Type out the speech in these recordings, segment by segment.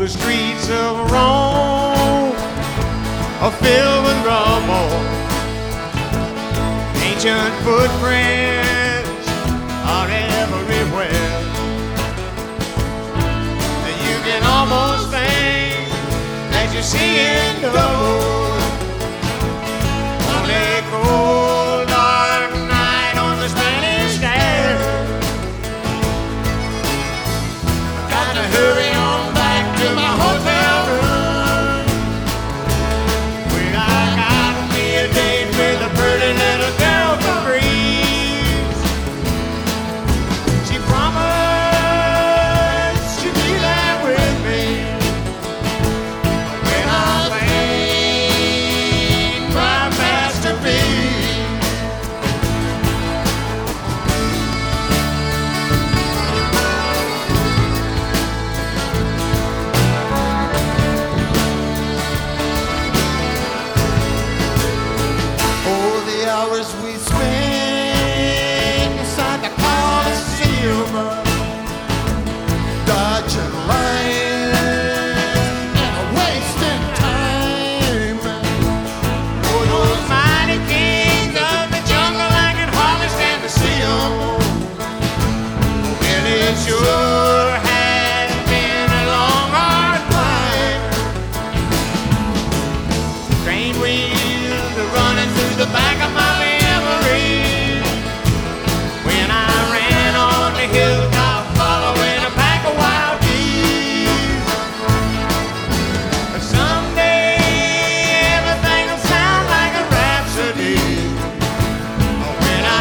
the streets of Rome are filled with rubble. Ancient footprints are everywhere. You can almost think that you're seeing double. On a cold, dark night on the Spanish Stair, I gotta hurry on back to my hotel room. When I got me a date with a pretty little girl from Greece. She promised she'd be there with me when I paint my masterpiece. Oh, the hours we spent inside the Coliseum, dodging lines and wasting time. Oh, those mighty kings of the jungle, I can hardly stand to see 'em. Well, it sure has been a long, hard climb. Train wheels are running through the back of my memory. When I ran on the hilltop following a pack of wild geese. But someday everything will sound like a rhapsody when I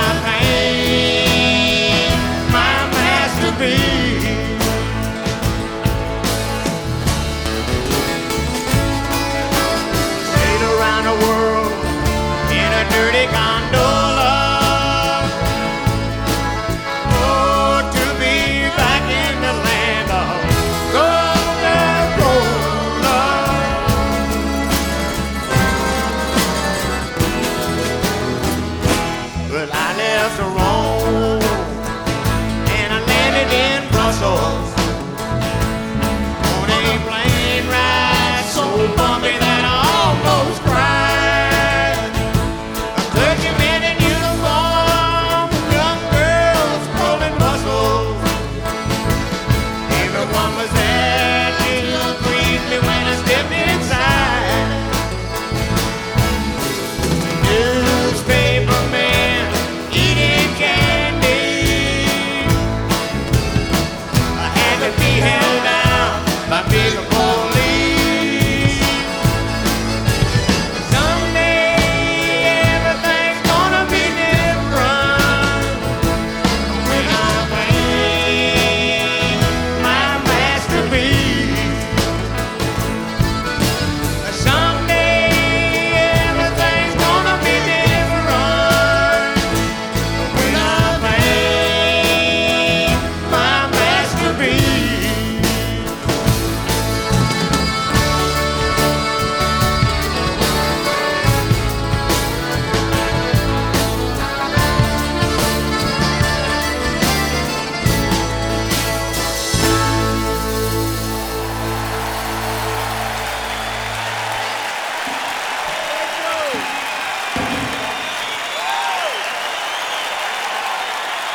paint my masterpiece. Sail around the world in a dirty